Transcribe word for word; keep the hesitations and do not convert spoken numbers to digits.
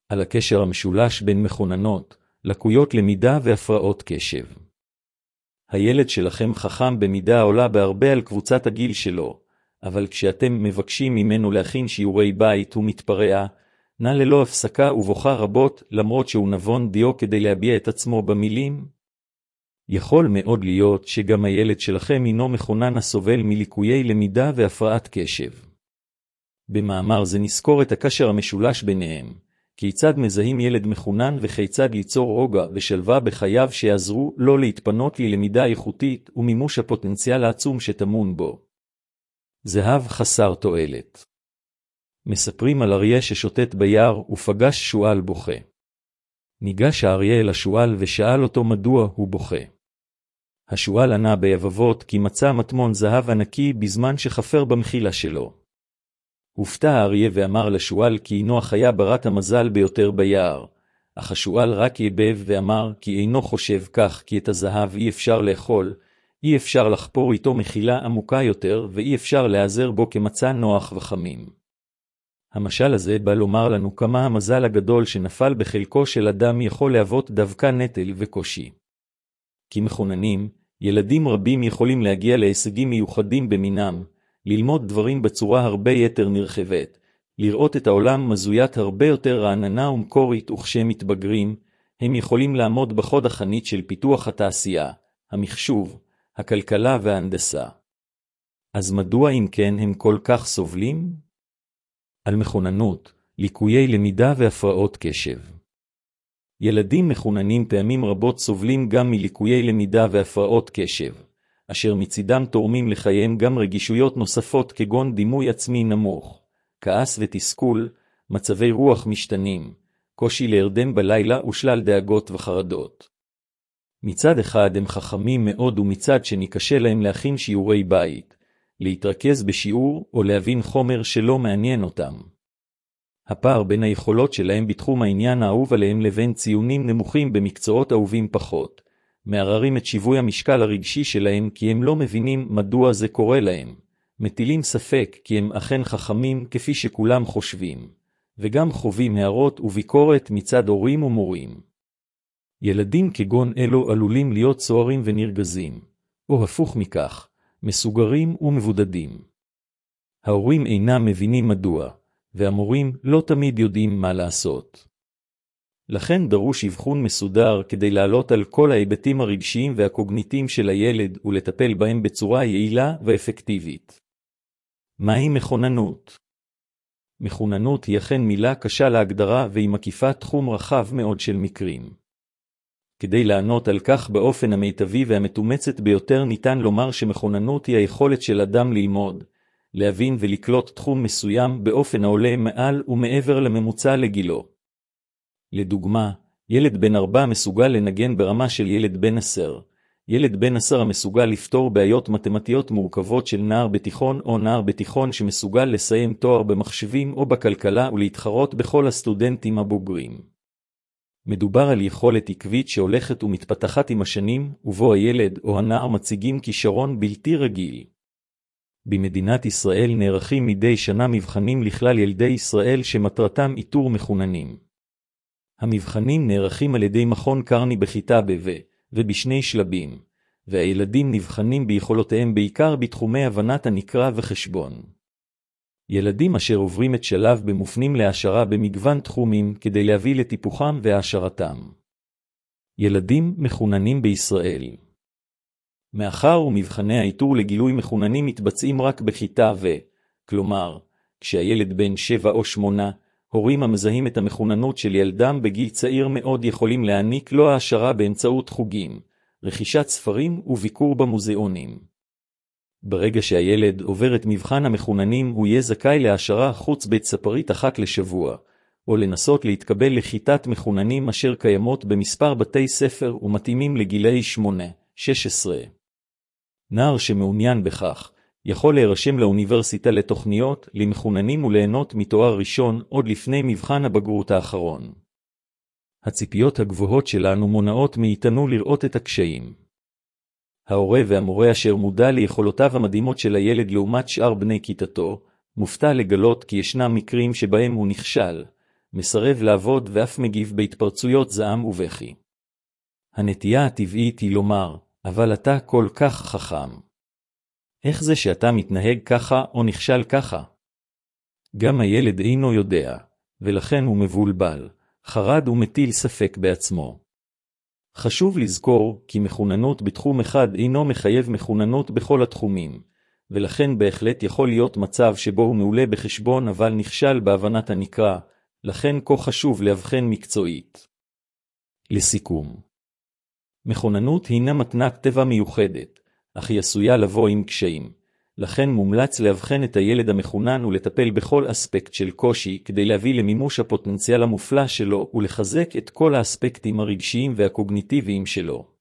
על הקשר המשולש בין מכוננות, לקויות למידה והפרעות קשב. הילד שלכם חכם במידה העולה בהרבה על קבוצת הגיל שלו, אבל כשאתם מבקשים ממנו להכין שיעורי בית הוא מתפרע, נע ללא הפסקה ובוכה רבות, למרות שהוא נבון דיו כדי להביע את עצמו במילים. יכול מאוד להיות שגם הילד שלכם הינו מכונן הסובל מליקויי למידה והפרעת קשב. במאמר זה נזכור את הקשר המשולש ביניהם, כיצד מזהים ילד מכונן וכיצד ליצור רוגע ושלווה בחייו שיעזרו לא להתפנות ללמידה איכותית ומימוש הפוטנציאל העצום שטמון בו. זהב חסר תועלת. מספרים על אריה ששוטט ביער ופגש שועל בוכה. ניגש האריה אל השועל ושאל אותו מדוע הוא בוכה. השועל ענה ביבבות כי מצא מטמון זהב ענקי בזמן שחפר במחילה שלו. הופתע האריה ואמר לשועל כי אינו החיה ברת המזל ביותר ביער, אך השועל רק יבב ואמר כי אינו חושב כך כי את הזהב אי אפשר לאכול, אי אפשר לחפור איתו מחילה עמוקה יותר ואי אפשר להיעזר בו כמצע נוח וחמים. המשל הזה בא לומר לנו כמה המזל הגדול שנפל בחלקו של אדם יכול להוות דווקא נטל וקושי. כי מכוננים, ילדים רבים יכולים להגיע להישגים מיוחדים במינם, ללמוד דברים בצורה הרבה יותר נרחבת, לראות את העולם מזוית הרבה יותר רעננה ומקורית, וכשהם מתבגרים, הם יכולים לעמוד בחוד החנית של פיתוח התעשייה, המחשוב, הכלכלה וההנדסה. אז מדוע אם כן הם כל כך סובלים? על מכוננות, ליקויי למידה והפרעות קשב. ילדים מכוננים פעמים רבות סובלים גם מליקויי למידה והפרעות קשב, אשר מצידם תורמים לחייהם גם רגישויות נוספות כגון דימוי עצמי נמוך, כעס ותסכול, מצבי רוח משתנים, קושי להרדם בלילה ושלל דאגות וחרדות. מצד אחד הם חכמים מאוד ומצד שני קשה להם להכין שיעורי בית, להתרכז בשיעור או להבין חומר שלא מעניין אותם. הפער בין היכולות שלהם בתחום העניין האהוב עליהם לבין ציונים נמוכים במקצועות אהובים פחות, מערערים את שיווי המשקל הרגשי שלהם כי הם לא מבינים מדוע זה קורה להם, מטילים ספק כי הם אכן חכמים כפי שכולם חושבים, וגם חווים הערות וביקורת מצד הורים ומורים. ילדים כגון אלו עלולים להיות סוערים ונרגזים, או הפוך מכך, מסוגרים ומבודדים. ההורים אינם מבינים מדוע, והמורים לא תמיד יודעים מה לעשות. לכן דרוש אבחון מסודר כדי לעלות על כל ההיבטים הרגשיים והקוגניטיים של הילד ולטפל בהם בצורה יעילה ואפקטיבית. מהי מכוננות? מכוננות היא אכן מילה קשה להגדרה והיא מקיפה תחום רחב מאוד של מקרים. כדי לענות על כך באופן המיטבי והמתומצת ביותר ניתן לומר שמכוננות היא היכולת של אדם ללמוד, להבין ולקלוט תחום מסוים באופן העולה מעל ומעבר לממוצע לגילו. לדוגמה, ילד בן ארבע מסוגל לנגן ברמה של ילד בן עשר, ילד בן עשר המסוגל לפתור בעיות מתמטיות מורכבות של נער בתיכון או נער בתיכון שמסוגל לסיים תואר במחשבים או בכלכלה ולהתחרות בכל הסטודנטים הבוגרים. מדובר על יכולת עקבית שהולכת ומתפתחת עם השנים, ובו הילד או הנער מציגים כישרון בלתי רגיל. במדינת ישראל נערכים מדי שנה מבחנים לכלל ילדי ישראל שמטרתם איתור מכוננים. המבחנים נערכים על ידי מכון קרני בכיתה ב' ובשני שלבים, והילדים נבחנים ביכולותיהם בעיקר בתחומי הבנת הנקרא וחשבון. ילדים אשר עוברים את שלב במופנים להעשרה במגוון תחומים כדי להביא לטיפוחם והעשרתם. ילדים מחוננים בישראל. מאחר ומבחני האיתור לגילוי מחוננים מתבצעים רק בכיתה ו, כלומר, כשהילד בן שבע או שמונה, הורים המזהים את המחוננות של ילדם בגיל צעיר מאוד יכולים להעניק לו העשרה באמצעות חוגים, רכישת ספרים וביקור במוזיאונים. ברגע שהילד עובר את מבחן המחוננים הוא יהיה זכאי להעשרה חוץ בית ספרית אחת לשבוע, או לנסות להתקבל לכיתת מחוננים אשר קיימות במספר בתי ספר ומתאימים לגילי שמונה שש עשרה. נער שמעוניין בכך, יכול להירשם לאוניברסיטה לתוכניות, למחוננים וליהנות מתואר ראשון עוד לפני מבחן הבגרות האחרון. הציפיות הגבוהות שלנו מונעות מאיתנו לראות את הקשיים. ההורה והמורה אשר מודע ליכולותיו המדהימות של הילד לעומת שאר בני כיתתו, מופתע לגלות כי ישנם מקרים שבהם הוא נכשל, מסרב לעבוד ואף מגיב בהתפרצויות זעם ובכי. הנטייה הטבעית היא לומר, אבל אתה כל כך חכם. איך זה שאתה מתנהג ככה או נכשל ככה? גם הילד אינו יודע, ולכן הוא מבולבל, חרד ומטיל ספק בעצמו. חשוב לזכור כי מחוננות בתחום אחד אינו מחייב מחוננות בכל התחומים, ולכן בהחלט יכול להיות מצב שבו הוא מעולה בחשבון אבל נכשל בהבנת הנקרא, לכן כה חשוב להבחן מקצועית. לסיכום, מחוננות הינה מתנת טבע מיוחדת, אך היא עשויה לבוא עם קשיים. לכן מומלץ להבחן את הילד המחונן ולטפל בכל אספקט של קושי כדי להביא למימוש הפוטנציאל המופלא שלו ולחזק את כל האספקטים הרגשיים והקוגניטיביים שלו.